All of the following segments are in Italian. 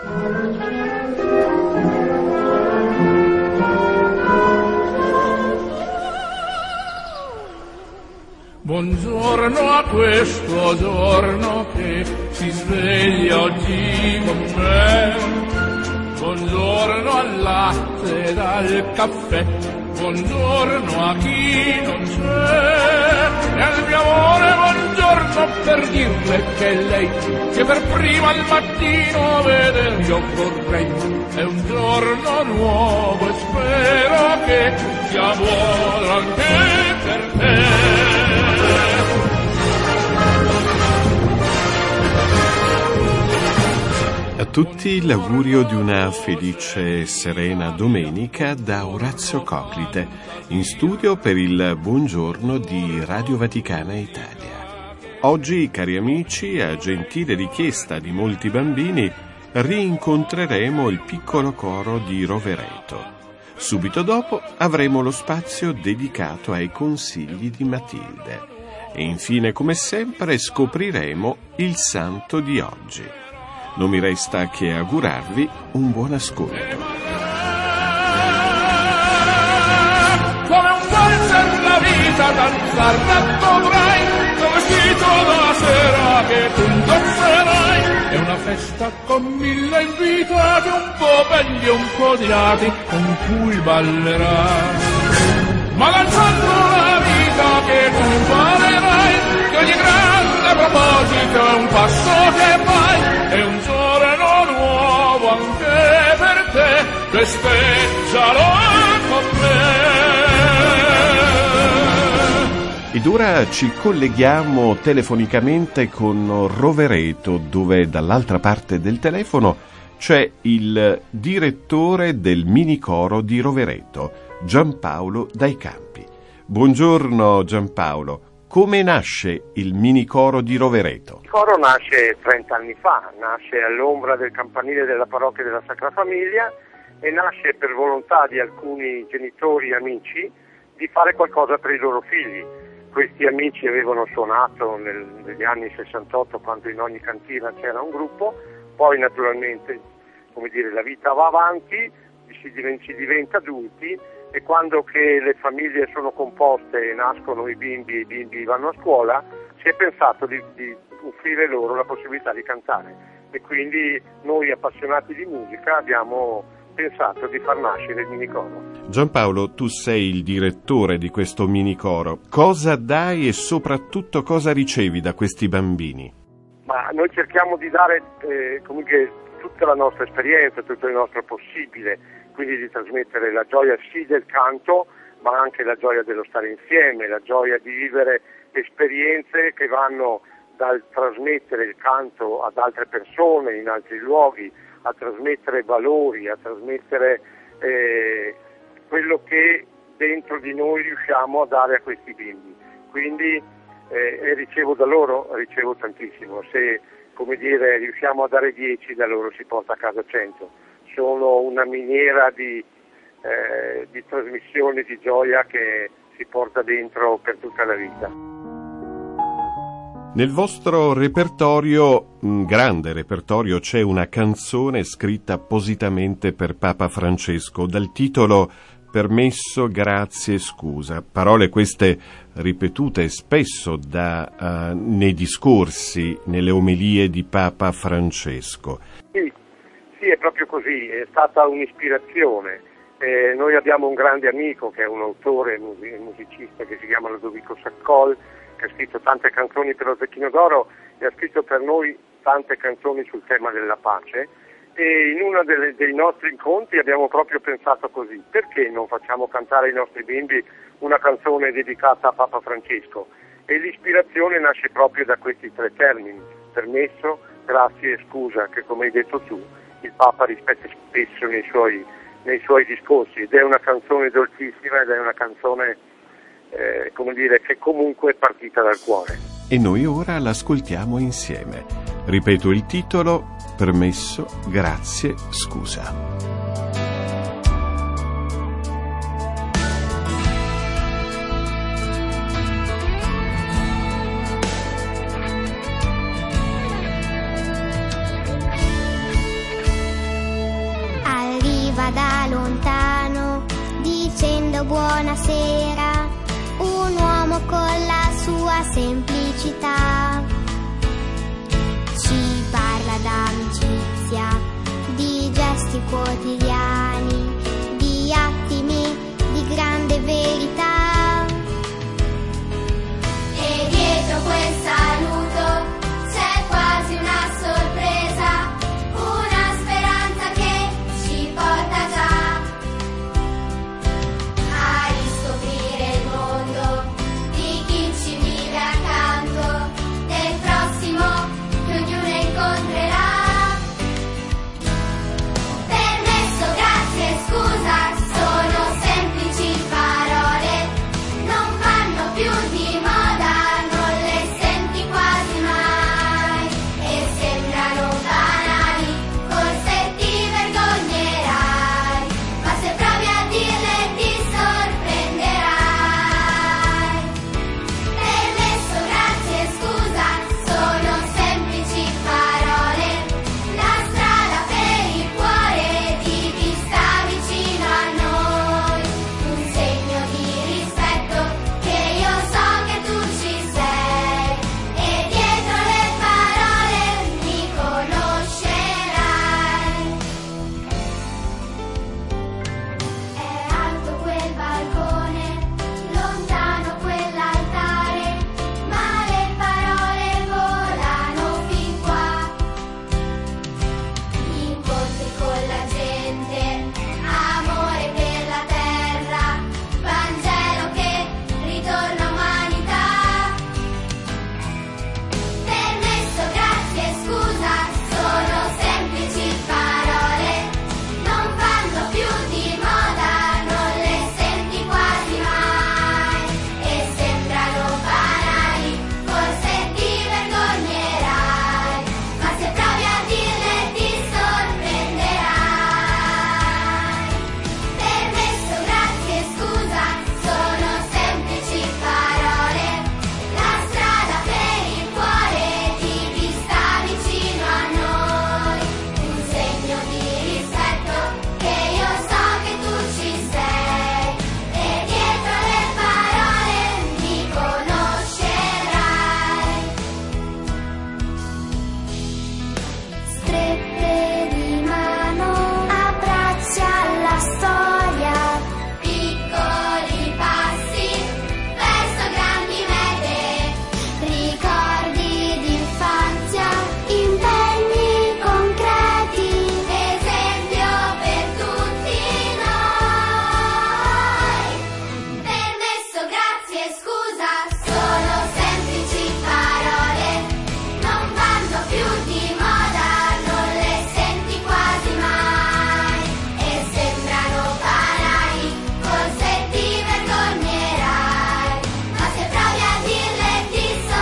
Buongiorno a questo giorno che si sveglia oggi con me. Buongiorno al latte e al caffè. Buongiorno a chi non c'è. E al mio amore buongiorno per dirle che lei, che per prima al mattino veder io vorrei. È un giorno nuovo e spero che sia buono anche per te. A tutti l'augurio di una felice e serena domenica da Orazio Coclite, in studio per il Buongiorno di Radio Vaticana Italia. Oggi, cari amici, a gentile richiesta di molti bambini, rincontreremo il piccolo coro di Rovereto. Subito dopo avremo lo spazio dedicato ai consigli di Matilde. E infine, come sempre, scopriremo il santo di oggi. Non mi resta che augurarvi un buon ascolto. Come un valzer la vita danzar dovrai, come vestito da sera che tu indosserai. È una festa con 1000 invitati, un po' belli e un po' odiati, con cui ballerai. Ma danzando la vita che tu imparerai, che ogni grande proposito è un passo che fai. È un giorno nuovo anche per te, festeggialo con me. Ed ora ci colleghiamo telefonicamente con Rovereto, dove dall'altra parte del telefono c'è il direttore del minicoro di Rovereto, Giampaolo Dai Campi. Buongiorno Giampaolo. Come nasce il minicoro di Rovereto? Il coro nasce 30 anni fa, nasce all'ombra del campanile della parrocchia della Sacra Famiglia e nasce per volontà di alcuni genitori e amici di fare qualcosa per i loro figli. Questi amici avevano suonato negli anni 68 quando in ogni cantina c'era un gruppo, poi naturalmente, come dire, la vita va avanti, si diventa adulti e quando che le famiglie sono composte e nascono i bimbi vanno a scuola, si è pensato di offrire loro la possibilità di cantare e quindi noi appassionati di musica abbiamo pensato di far nascere il minicoro. Giampaolo, tu sei il direttore di questo minicoro. Cosa dai e soprattutto cosa ricevi da questi bambini? Ma noi cerchiamo di dare tutta la nostra esperienza, tutto il nostro possibile, quindi di trasmettere la gioia sì del canto, ma anche la gioia dello stare insieme, la gioia di vivere esperienze che vanno dal trasmettere il canto ad altre persone in altri luoghi, a trasmettere valori, a trasmettere quello che dentro di noi riusciamo a dare a questi bimbi. Quindi ricevo da loro, ricevo tantissimo. Se, come dire, riusciamo a dare 10, da loro si porta a casa 100. Sono una miniera di trasmissione di gioia che si porta dentro per tutta la vita. Nel vostro repertorio, un grande repertorio, c'è una canzone scritta appositamente per Papa Francesco dal titolo Permesso, grazie, scusa. Parole queste ripetute spesso nei discorsi, nelle omelie di Papa Francesco. Sì, è proprio così, è stata un'ispirazione. Noi abbiamo un grande amico che è un autore musicista che si chiama Ludovico Saccol, che ha scritto tante canzoni per lo Zecchino d'Oro e ha scritto per noi tante canzoni sul tema della pace. E in uno dei nostri incontri abbiamo proprio pensato così: perché non facciamo cantare ai nostri bimbi una canzone dedicata a Papa Francesco? E l'ispirazione nasce proprio da questi 3 termini: permesso, grazie e scusa, che come hai detto tu il Papa rispetta spesso nei suoi discorsi, ed è una canzone dolcissima ed è una canzone che comunque è partita dal cuore. E noi ora l'ascoltiamo insieme. Ripeto il titolo: Permesso, grazie, scusa. buonasera, un uomo con la sua semplicità. Ci parla d'amicizia, di gesti quotidiani, di attimi di grande verità. E dietro quel saluto c'è quasi una sorpresa, una speranza che ci porta già a riscoprire il mondo di chi ci vive accanto, del prossimo che ognuno incontrerà. Permesso, grazie, scusa, sono semplici parole, non fanno più di moda, non le senti quasi mai e sembrano banali, forse ti vergognerai, ma se provi a dirle ti sorprenderai. Permesso, grazie, scusa, sono semplici parole, la strada per il cuore di chi sta vicino a noi, un segno di rispetto che io so che tu ci sei e dietro le parole mi conoscerai. È alto quel balcone, lontano quell'altare, ma le parole volano fin qua. Incontri con la gente, amore per la terra, Vangelo che ritorna umanità. Permesso, grazie, scusa, sono semplici parole, non fanno più di moda, non le senti quasi mai e sembrano banali, forse ti vergognerai, ma se provi a dirle ti sorprenderai. Permesso, grazie, scusa, sono semplici parole, la strada per il cuore di chi sta vicino a noi, un segno di rispetto che io so che tu ci sei e dietro le parole mi conoscerai. Strette di mano, abbracci alla storia, piccoli passi verso grandi mete, ricordi d'infanzia, impegni concreti, esempio per tutti noi. Permesso, grazie, scusa, sono semplici parole, non vanno più di moda, non le senti quasi mai e sembrano banali, forse ti vergognerai, ma se provi a dirle ti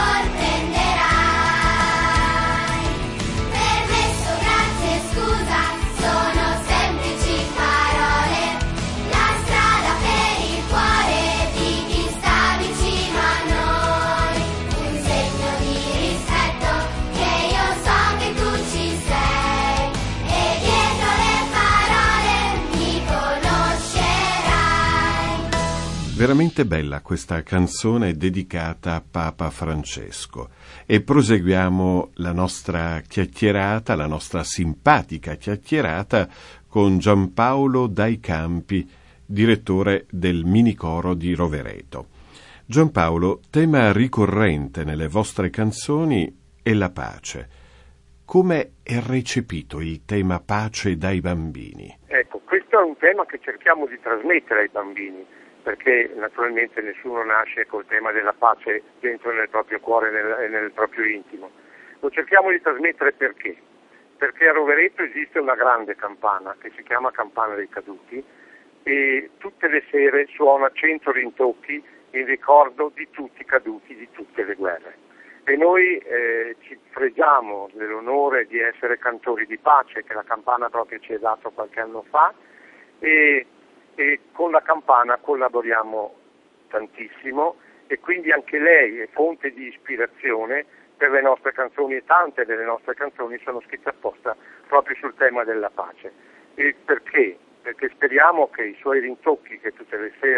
sorprenderai. Permesso, grazie, scusa, sono semplici parole, la strada per il cuore di chi sta vicino a noi, un segno di rispetto che io so che tu ci sei e dietro le parole mi conoscerai. Veramente bella questa canzone dedicata a Papa Francesco e proseguiamo la nostra chiacchierata, la nostra simpatica chiacchierata con Giampaolo Dai Campi, direttore del Minicoro di Rovereto. Giampaolo, tema ricorrente nelle vostre canzoni è la pace. Come è recepito il tema pace dai bambini? Ecco, questo è un tema che cerchiamo di trasmettere ai bambini, perché naturalmente nessuno nasce col tema della pace dentro nel proprio cuore e nel proprio intimo. Lo cerchiamo di trasmettere perché? Perché a Rovereto esiste una grande campana che si chiama Campana dei Caduti e tutte le sere suona 100 rintocchi in ricordo di tutti i caduti di tutte le guerre. E noi ci fregiamo dell'onore di essere cantori di pace che la campana proprio ci è dato qualche anno fa e con la campana collaboriamo tantissimo e quindi anche lei è fonte di ispirazione per le nostre canzoni e tante delle nostre canzoni sono scritte apposta proprio sul tema della pace. E perché? Perché speriamo che i suoi rintocchi che tutte le sere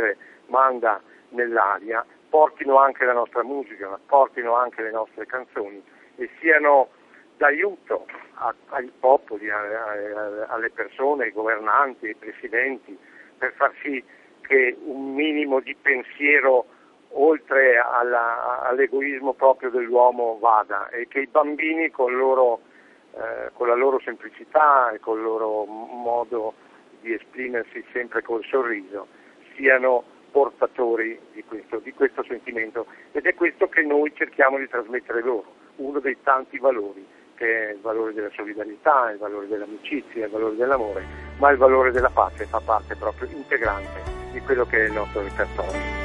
manda nell'aria portino anche la nostra musica, portino anche le nostre canzoni e siano d'aiuto ai popoli, alle persone, ai governanti, ai presidenti, per far sì che un minimo di pensiero oltre all'egoismo proprio dell'uomo vada e che i bambini con la loro semplicità e col loro modo di esprimersi sempre col sorriso siano portatori di questo sentimento, ed è questo che noi cerchiamo di trasmettere loro, uno dei tanti valori, che è il valore della solidarietà, il valore dell'amicizia, il valore dell'amore, ma il valore della pace fa parte proprio integrante di quello che è il nostro repertorio.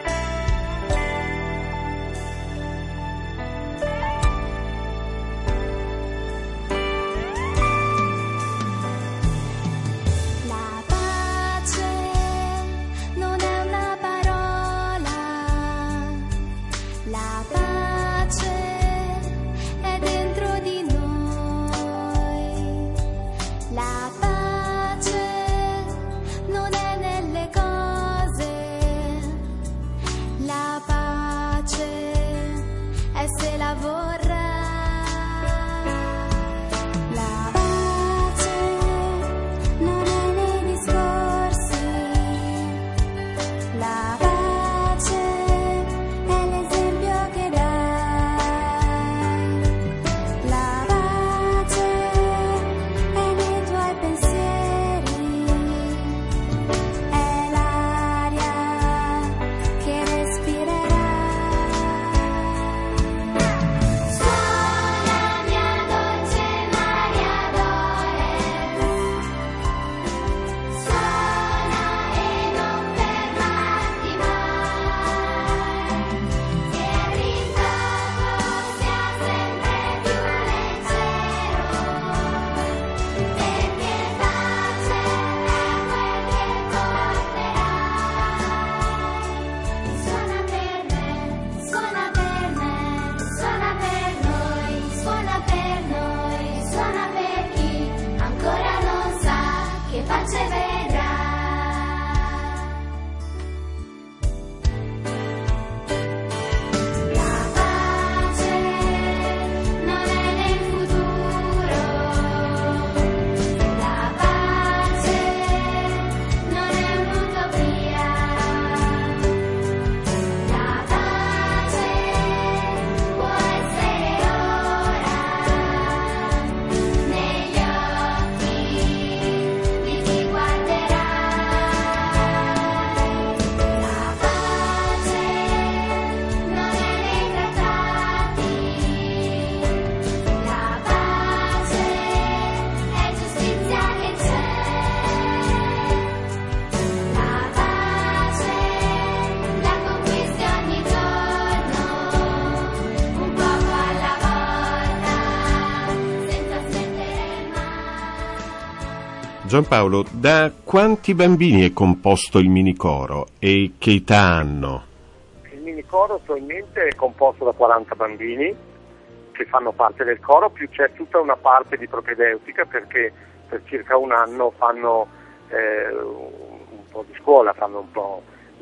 Giampaolo, da quanti bambini è composto il minicoro e che età hanno? Il minicoro attualmente è composto da 40 bambini che fanno parte del coro, più c'è tutta una parte di propedeutica perché per circa un anno fanno un po' di scuola, fanno un po'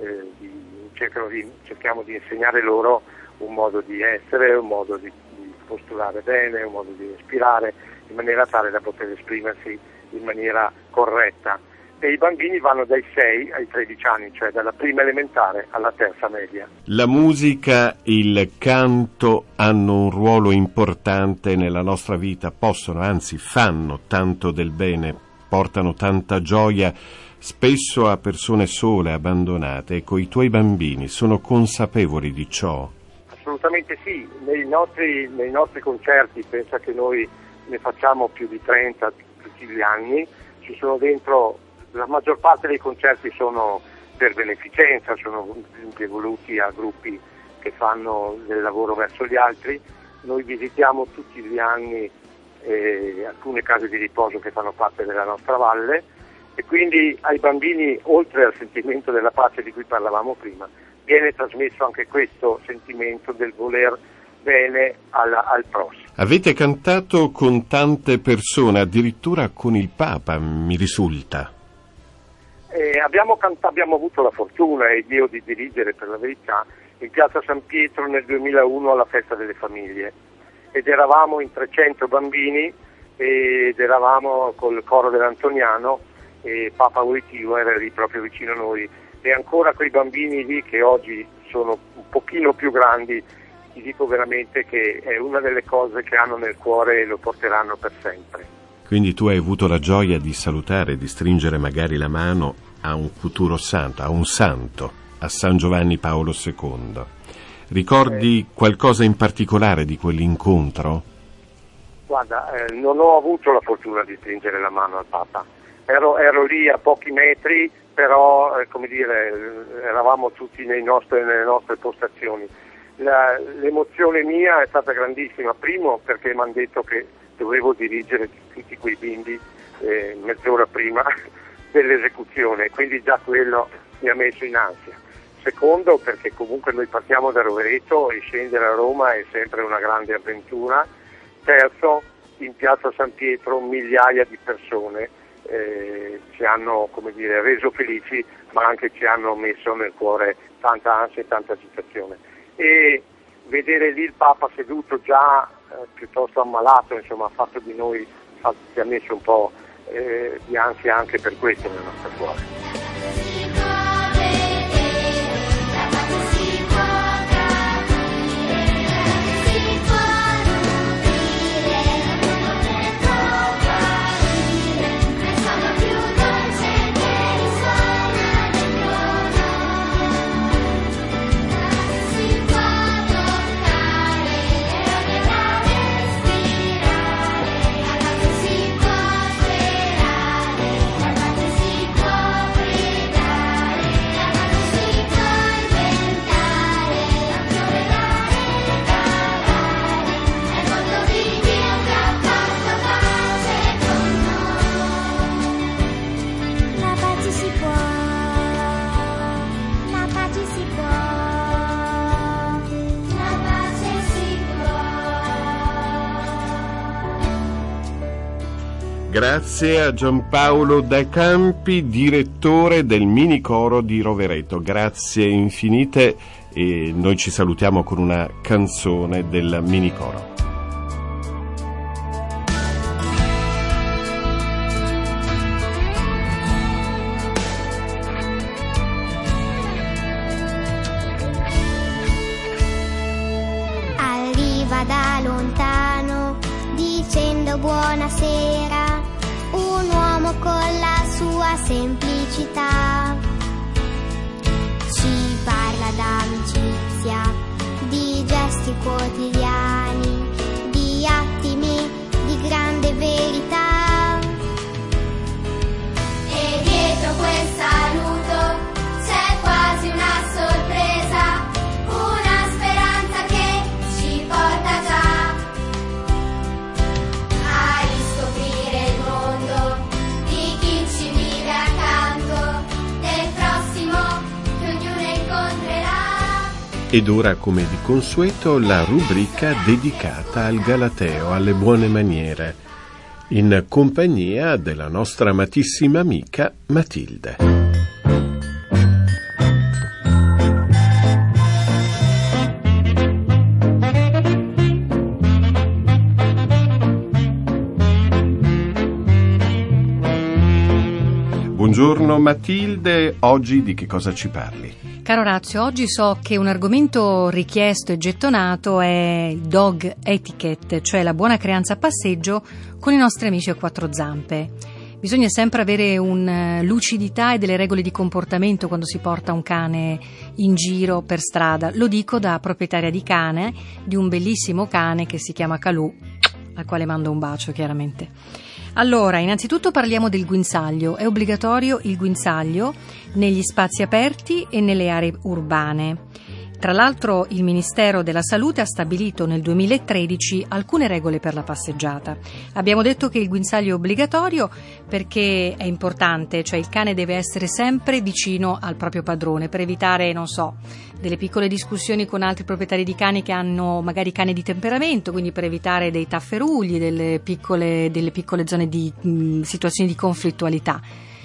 cerchiamo di insegnare loro un modo di essere, un modo di posturare bene, un modo di respirare, in maniera tale da poter esprimersi in maniera corretta. E i bambini vanno dai 6 ai 13 anni, cioè dalla prima elementare alla terza media. La musica e il canto hanno un ruolo importante nella nostra vita, possono, anzi fanno tanto del bene, portano tanta gioia spesso a persone sole, abbandonate. Ecco, i tuoi bambini sono consapevoli di ciò? Assolutamente sì, nei nostri concerti, pensa che noi ne facciamo più di 30 tutti gli anni, ci sono dentro, la maggior parte dei concerti sono per beneficenza, sono devoluti a gruppi che fanno del lavoro verso gli altri. Noi visitiamo tutti gli anni alcune case di riposo che fanno parte della nostra valle e quindi ai bambini, oltre al sentimento della pace di cui parlavamo prima, viene trasmesso anche questo sentimento del voler bene al prossimo. Avete cantato con tante persone, addirittura con il Papa, mi risulta. Abbiamo avuto la fortuna e Dio di dirigere, per la verità, in Piazza San Pietro nel 2001 alla Festa delle Famiglie, ed eravamo in 300 bambini ed eravamo col coro dell'Antoniano e Papa Wojtyła era lì proprio vicino a noi, e ancora quei bambini lì che oggi sono un pochino più grandi, ti dico veramente che è una delle cose che hanno nel cuore e lo porteranno per sempre. Quindi tu hai avuto la gioia di salutare, di stringere magari la mano a un futuro santo, a un santo, a San Giovanni Paolo II. Ricordi qualcosa in particolare di quell'incontro? Guarda, non ho avuto la fortuna di stringere la mano al Papa. Ero lì a pochi metri, però eravamo tutti nelle nostre postazioni. L'emozione mia è stata grandissima, primo perché mi hanno detto che dovevo dirigere tutti quei bimbi mezz'ora prima dell'esecuzione, quindi già quello mi ha messo in ansia. Secondo perché comunque noi partiamo da Rovereto e scendere a Roma è sempre una grande avventura. Terzo, in Piazza San Pietro migliaia di persone ci hanno reso felici, ma anche ci hanno messo nel cuore tanta ansia e tanta agitazione. E vedere lì il Papa seduto già piuttosto ammalato, insomma, ha fatto di noi, ci ha messo un po' di ansia anche per questo nel nostro cuore. Grazie a Giampaolo Da Campi, direttore del Minicoro di Rovereto. Grazie infinite e noi ci salutiamo con una canzone del Minicoro. Arriva da lontano dicendo buonasera un uomo con la sua semplicità, ci parla d'amicizia, di gesti quotidiani, di attimi di grande verità. E dietro quel saluto c'è quasi una sorpresa, una speranza che ci porta già a riscoprire il mondo di chi ci vive accanto, del prossimo che ognuno incontrerà. Ed ora, come di consueto, la rubrica dedicata al Galateo, alle buone maniere, in compagnia della nostra amatissima amica Matilde. Buongiorno Matilde, oggi di che cosa ci parli? Caro Orazio, oggi so che un argomento richiesto e gettonato è il dog etiquette, cioè la buona creanza a passeggio con i nostri amici a quattro zampe. Bisogna sempre avere una lucidità e delle regole di comportamento quando si porta un cane in giro per strada. Lo dico da proprietaria di cane, di un bellissimo cane che si chiama Calù, al quale mando un bacio chiaramente. Allora, innanzitutto parliamo del guinzaglio. È obbligatorio il guinzaglio negli spazi aperti e nelle aree urbane. Tra l'altro il Ministero della Salute ha stabilito nel 2013 alcune regole per la passeggiata. Abbiamo detto che il guinzaglio è obbligatorio perché è importante, cioè il cane deve essere sempre vicino al proprio padrone per evitare, delle piccole discussioni con altri proprietari di cani che hanno magari cane di temperamento, quindi per evitare dei tafferugli, delle piccole zone di situazioni di conflittualità.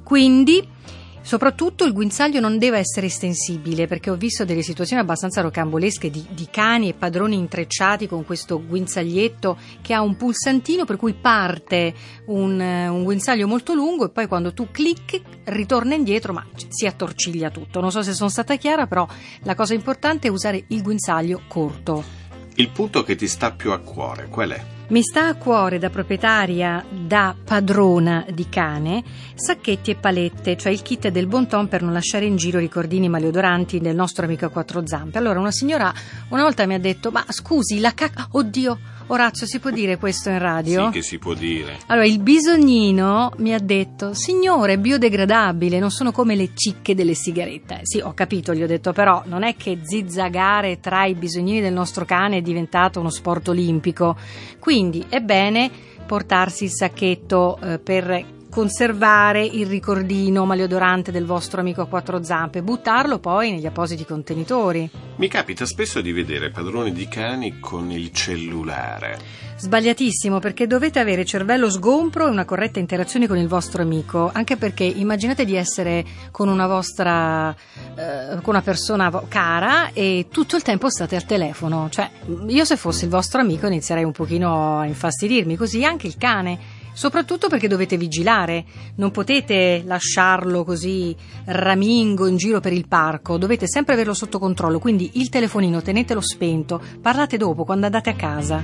Quindi soprattutto il guinzaglio non deve essere estensibile, perché ho visto delle situazioni abbastanza rocambolesche di cani e padroni intrecciati con questo guinzaglietto che ha un pulsantino per cui parte un guinzaglio molto lungo e poi quando tu clicchi ritorna indietro, ma si attorciglia tutto. Non so se sono stata chiara, però la cosa importante è usare il guinzaglio corto. Il punto che ti sta più a cuore, qual è? Mi sta a cuore, da proprietaria, da padrona di cane, sacchetti e palette, cioè il kit del Bon Ton per non lasciare in giro ricordini maleodoranti del nostro amico a quattro zampe. Allora una signora una volta mi ha detto: ma scusi, la cacca... Oddio, Orazio, si può dire questo in radio? Sì che si può dire. Allora il bisognino mi ha detto: signore, è biodegradabile, non sono come le cicche delle sigarette. Sì, ho capito, gli ho detto, però non è che zizzagare tra i bisognini del nostro cane è diventato uno sport olimpico. Quindi è bene portarsi il sacchetto per conservare il ricordino maleodorante del vostro amico a quattro zampe, buttarlo poi negli appositi contenitori. Mi capita spesso di vedere padroni di cani con il cellulare. Sbagliatissimo, perché dovete avere cervello sgombro e una corretta interazione con il vostro amico, anche perché immaginate di essere con una vostra con una persona cara e tutto il tempo state al telefono. Cioè, io se fossi il vostro amico inizierei un pochino a infastidirmi, così anche il cane. Soprattutto perché dovete vigilare, non potete lasciarlo così ramingo in giro per il parco, dovete sempre averlo sotto controllo, quindi il telefonino tenetelo spento, parlate dopo quando andate a casa.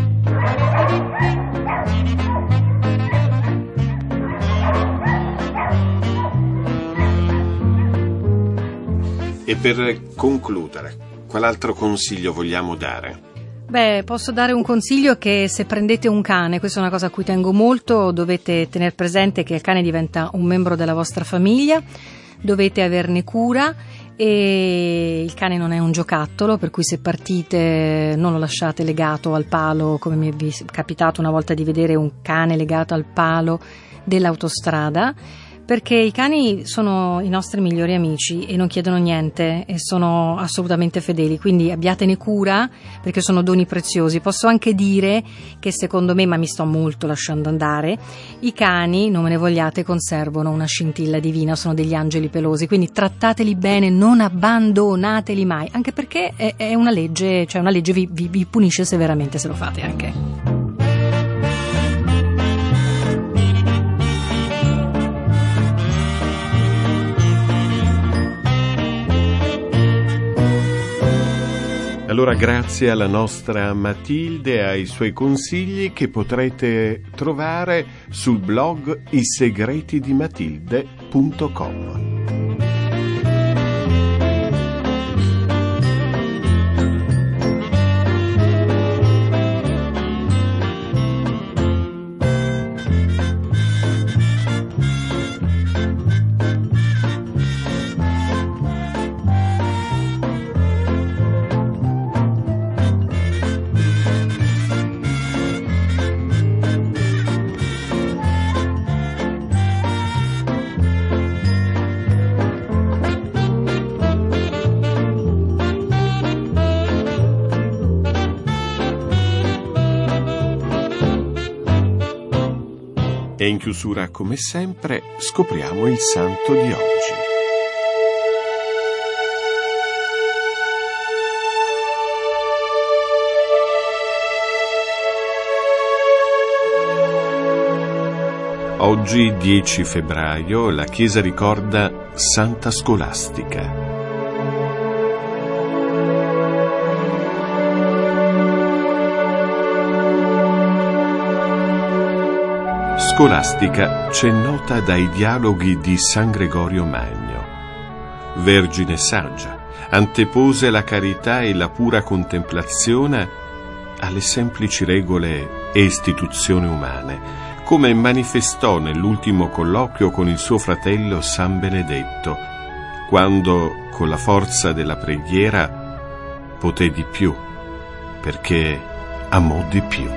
E per concludere, qual altro consiglio vogliamo dare? Beh, posso dare un consiglio: che se prendete un cane, questa è una cosa a cui tengo molto, dovete tenere presente che il cane diventa un membro della vostra famiglia, dovete averne cura e il cane non è un giocattolo, per cui se partite non lo lasciate legato al palo, come mi è capitato una volta di vedere un cane legato al palo dell'autostrada, perché i cani sono i nostri migliori amici e non chiedono niente e sono assolutamente fedeli, quindi abbiatene cura perché sono doni preziosi. Posso anche dire che secondo me, ma mi sto molto lasciando andare, i cani, non me ne vogliate, conservano una scintilla divina, sono degli angeli pelosi, quindi trattateli bene, non abbandonateli mai, anche perché è una legge, cioè una legge vi punisce severamente se lo fate anche. Allora grazie alla nostra Matilde e ai suoi consigli che potrete trovare sul blog isegretidimmatilde.com. E in chiusura, come sempre, scopriamo il santo di oggi. Oggi, 10 febbraio, la Chiesa ricorda Santa Scolastica. Scolastica c'è nota dai dialoghi di San Gregorio Magno. Vergine saggia, antepose la carità e la pura contemplazione alle semplici regole e istituzioni umane, come manifestò nell'ultimo colloquio con il suo fratello San Benedetto, quando, con la forza della preghiera, poté di più, perché amò di più.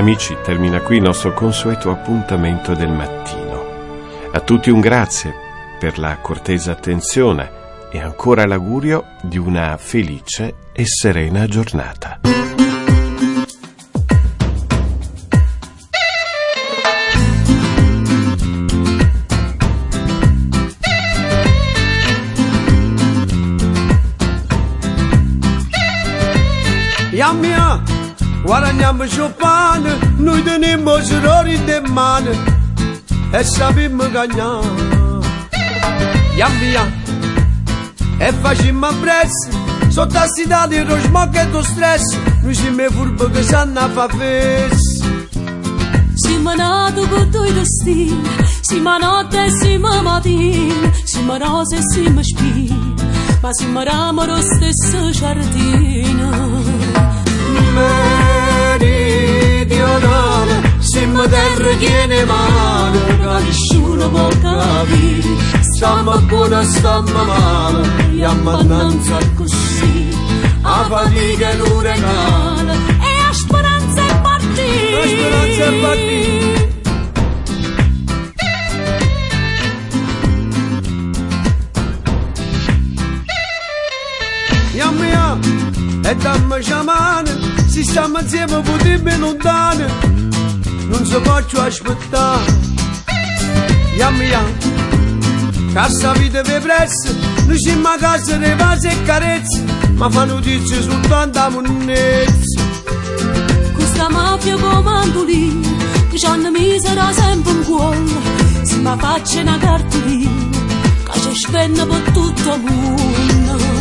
Amici, termina qui il nostro consueto appuntamento del mattino. A tutti un grazie per la cortese attenzione e ancora l'augurio di una felice e serena giornata. Mia, guadagniamoci il pane, noi teniamo i errori in mano e sappiamo cagnare. Mia, e facciamo prezzo, sotto la città di lo smog e lo stress, noi siamo furbi che sanno fa festa. Siamo nati con due destini, siamo notte e siamo mattina, siamo rose e siamo spine, ma siamo ramo lo stesso giardino. Meridionale, siamo terra piena mano, che nessuno può capire, stiamo buona, stiamo male, e ammannanza così, a fatica e l'uragano, e a speranza è partita, a speranza è partita. Mia, e dammi la mano, se stiamo insieme potremmo lontano, non si può più aspettare. Mia, cassa vita per prezzo, noi siamo a casa di vasi e carezze, ma fa notizie soltanto a monnezza. Questa mafia comandolina, che ci hanno misera sempre in cuore, si ma faccia una cartolina, che ci spende per tutto il mondo.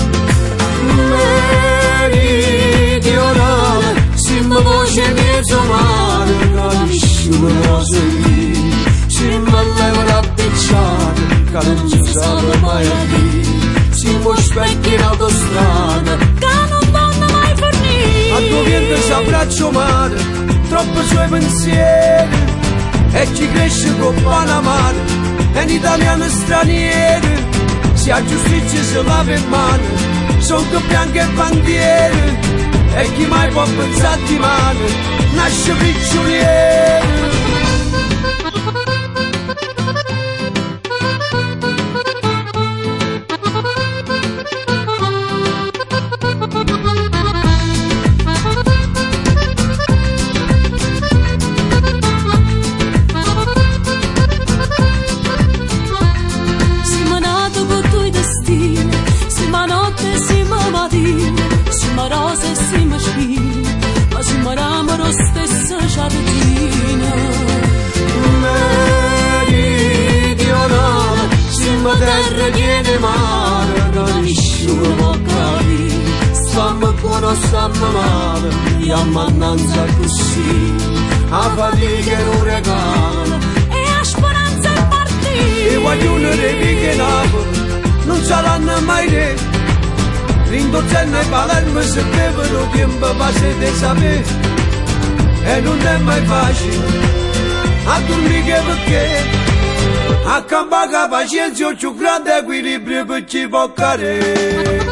Meridionale, siamo voce mezzo mare, che nessuno può sentire, siamo all'euro appicciato, che non si sa mai a dire, siamo specchi in autostrada, che non vanno mai fornire. A tuo viento si abbraccio mare, troppo suoi pensieri, e chi cresce con Panamare, è un italiano straniero, se ha giustizia si lava in mano, sono bianche bandiere, e chi mai può pensare di mano, nasce piccioliere. Siamo nati con due destini, siamo notte e siamo mattina, siamo rose e siamo spine, ma siamo ramo lo stesso giardino. Meridionale, siamo terra piena mare, che nessuno può capire, stiamo buono, stiamo male, e ammannanza così, a fatica e l'uragano, E a speranza è partita, e guaglione dei picchi Napoli non saranno mai re. L'Indocena e Palermo se bevono tempo passate sapere, e non è mai facile a dormire perché a campare la pazienza è più grande equilibrio per chi può cadere.